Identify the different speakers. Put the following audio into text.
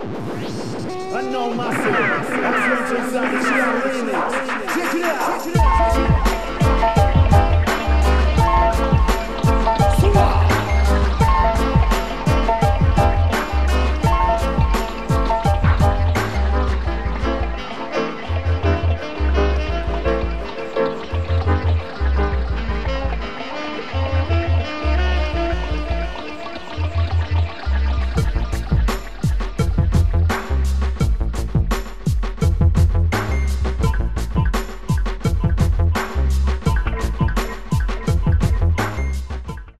Speaker 1: I know myself. I'm Spencer Zach. Check it out.